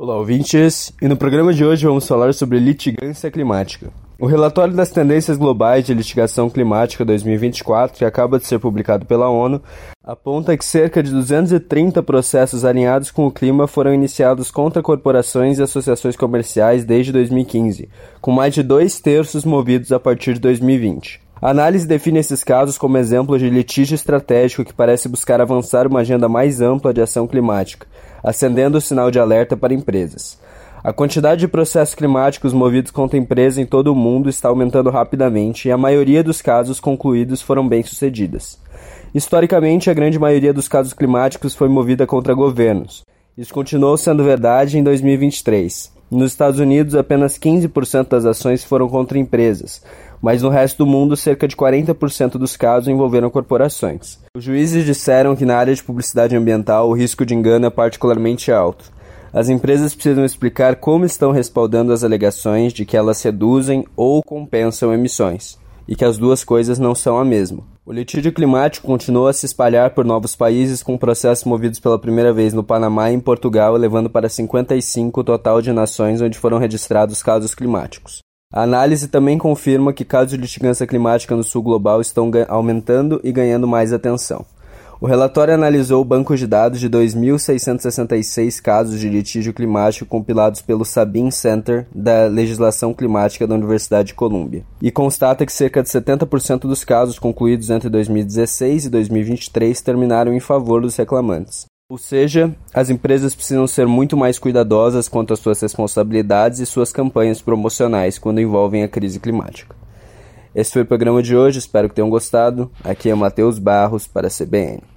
Olá, ouvintes! E no programa de hoje vamos falar sobre litigância climática. O relatório das tendências globais de litigação climática 2024, que acaba de ser publicado pela ONU, aponta que cerca de 230 processos alinhados com o clima foram iniciados contra corporações e associações comerciais desde 2015, com mais de 2/3 movidos a partir de 2020. A análise define esses casos como exemplos de litígio estratégico que parece buscar avançar uma agenda mais ampla de ação climática, acendendo o sinal de alerta para empresas. A quantidade de processos climáticos movidos contra empresas em todo o mundo está aumentando rapidamente e a maioria dos casos concluídos foram bem-sucedidas. Historicamente, a grande maioria dos casos climáticos foi movida contra governos. Isso continuou sendo verdade em 2023. Nos Estados Unidos, apenas 15% das ações foram contra empresas, mas no resto do mundo, cerca de 40% dos casos envolveram corporações. Os juízes disseram que na área de publicidade ambiental o risco de engano é particularmente alto. As empresas precisam explicar como estão respaldando as alegações de que elas reduzem ou compensam emissões, e que as duas coisas não são a mesma. O litígio climático continua a se espalhar por novos países, com processos movidos pela primeira vez no Panamá e em Portugal, elevando para 55 o total de nações onde foram registrados casos climáticos. A análise também confirma que casos de litigância climática no sul global estão aumentando e ganhando mais atenção. O relatório analisou bancos de dados de 2.666 casos de litígio climático compilados pelo Sabin Center da Legislação Climática da Universidade de Colômbia e constata que cerca de 70% dos casos concluídos entre 2016 e 2023 terminaram em favor dos reclamantes. Ou seja, as empresas precisam ser muito mais cuidadosas quanto às suas responsabilidades e suas campanhas promocionais quando envolvem a crise climática. Esse foi o programa de hoje, espero que tenham gostado. Aqui é Matheus Barros para a CBN.